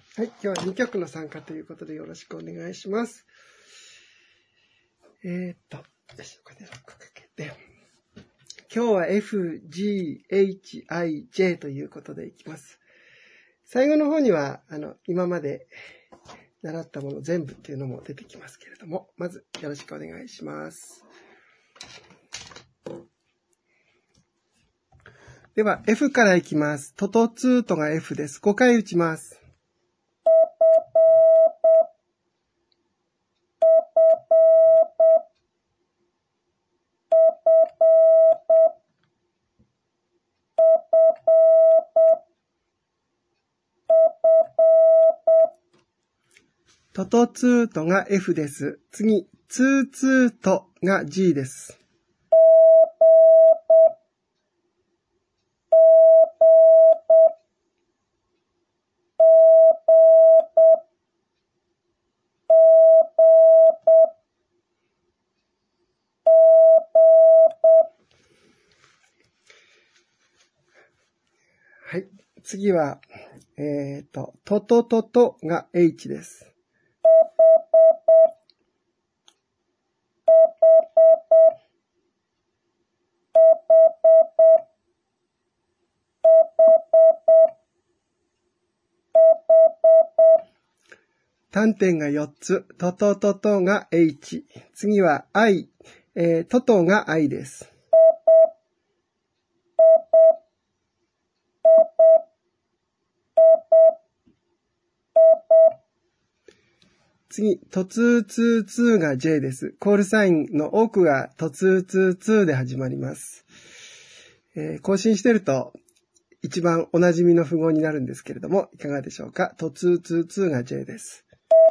はい、今日は2曲の参加ということでよろしくお願いします。よし、これでロックかけて。今日は F, G, H, I, J ということでいきます。最後の方には、今まで習ったもの全部っていうのも出てきますけれども、まずよろしくお願いします。では、F からいきます。トトツートが F です。5回打ちます。トトツートが F です。次、ツーツートが G です。はい。次は、トトトトが H です。単点が4つ、トトトトが H。次は I、トトが I です。次、トツーツーツーが J です。コールサインの多くがトツーツーツーで始まります。更新してると一番おなじみの符号になるんですけれども、いかがでしょうか。トツーツーツーが J です。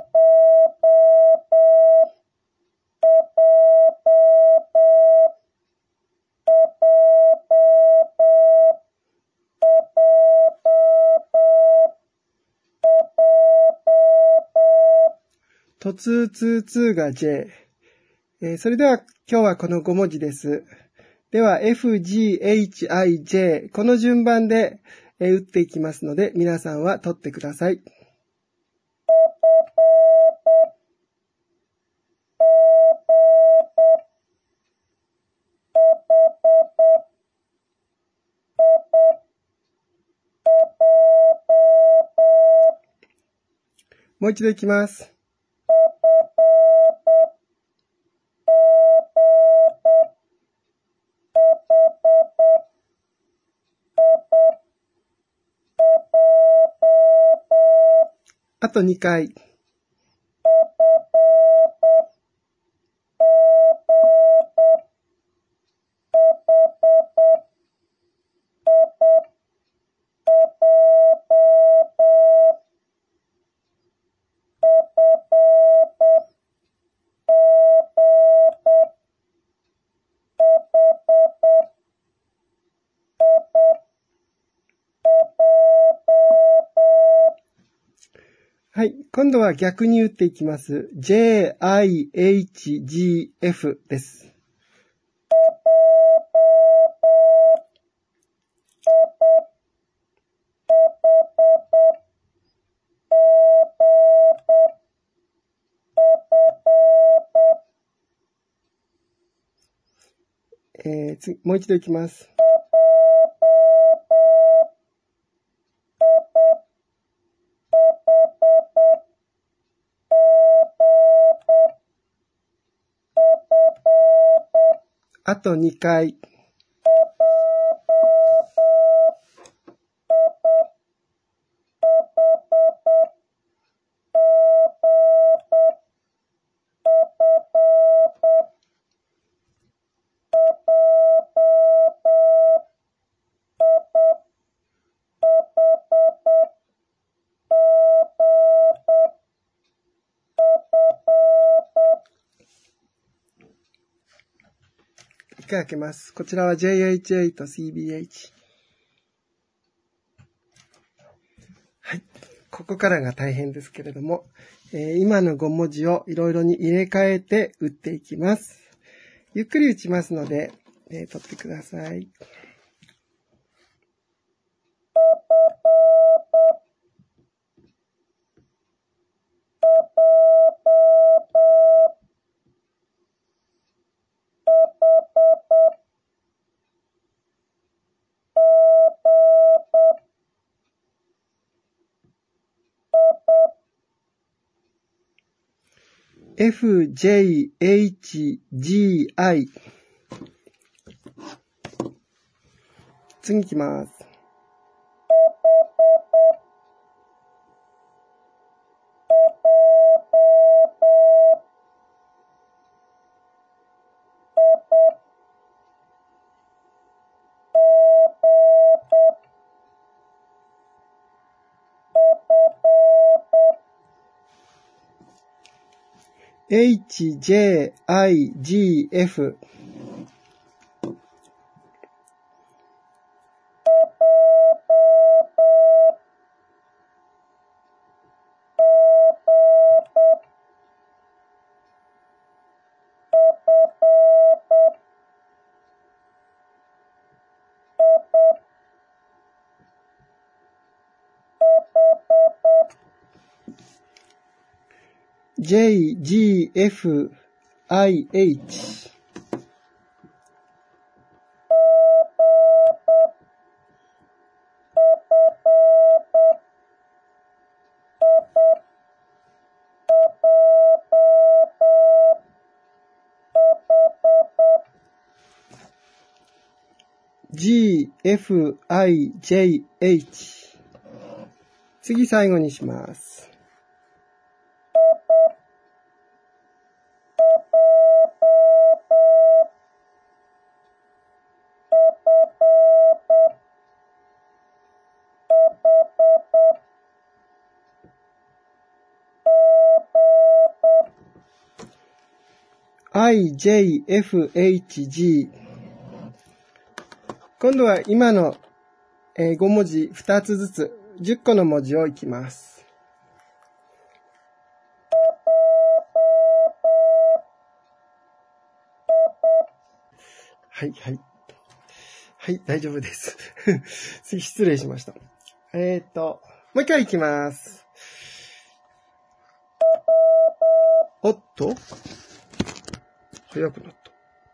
トツーツーツーが J。それでは今日はこの5文字です。では F, G, H, I, J この順番で打っていきますので皆さんは取ってください。もう一度いきます。あと2回。はい。今度は逆に打っていきます。J, I, H, G, F です。次、もう一度いきます。あと2回。一回開けます。こちらは JHA と CBH。はい。ここからが大変ですけれども、今の5文字をいろいろに入れ替えて打っていきます。ゆっくり打ちますので、取ってください。 FJHGI。次行きます。HJIGF。JGFIH。GFIJH。次最後にします。IJFHG。今度は今の5文字2つずつ10個の文字をいきます。はい、はい。はい、大丈夫です。次失礼しました。もう一回いきます。おっと早くなった。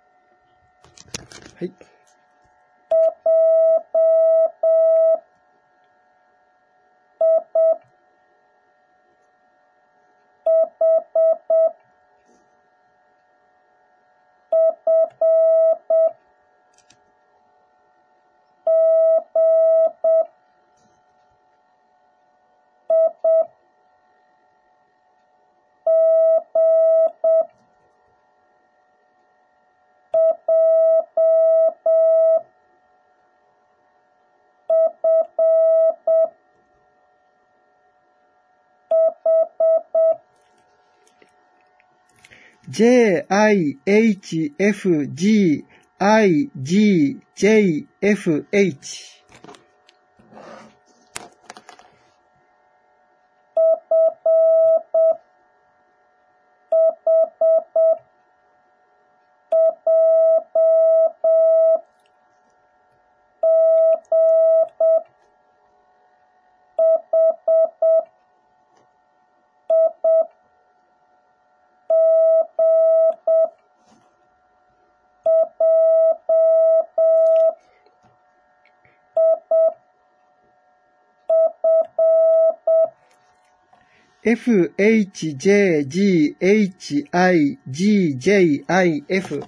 はい。JIHFGIGJFH。FHJGHIGJIF。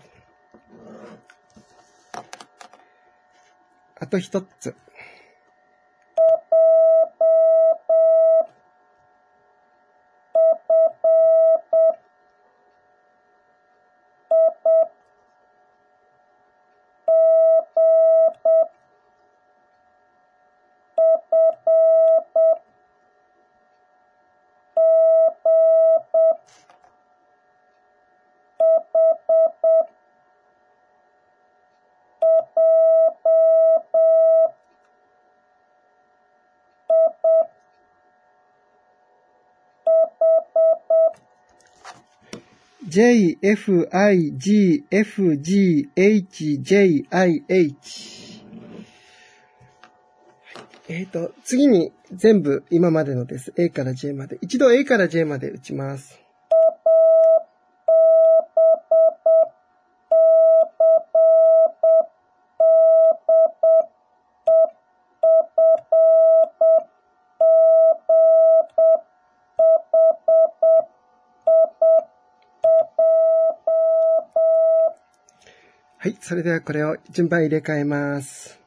あと一つ。JFIGFGHJIH。次に全部今までのです。A から J まで。一度 A から J まで打ちます。 はい、それではこれを順番入れ替えます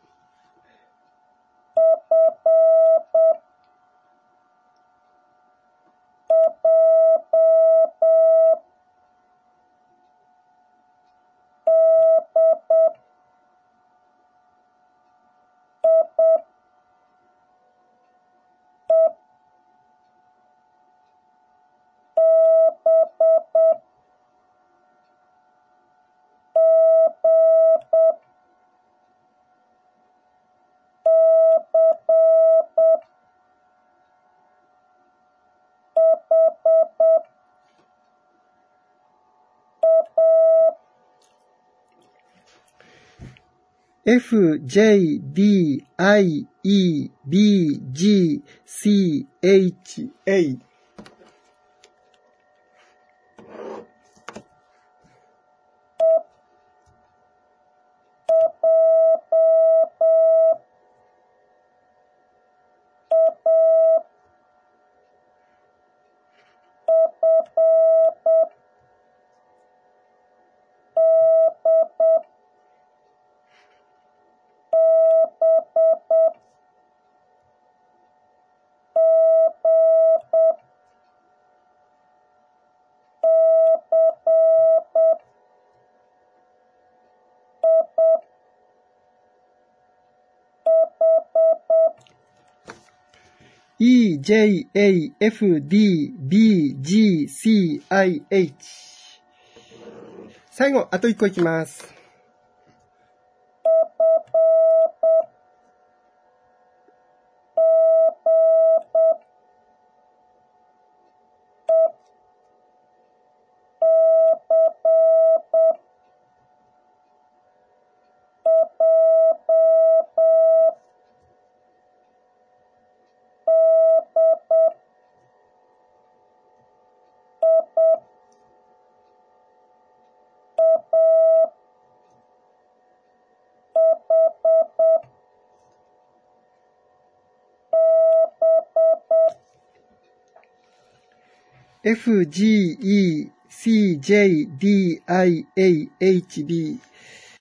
。F, J, D, I, E, B, G, C, H, A。E, J, A, F, D, B, G, C, I, H。最後、あと1個いきます。F, G, E, C, J, D, I, A, H, B。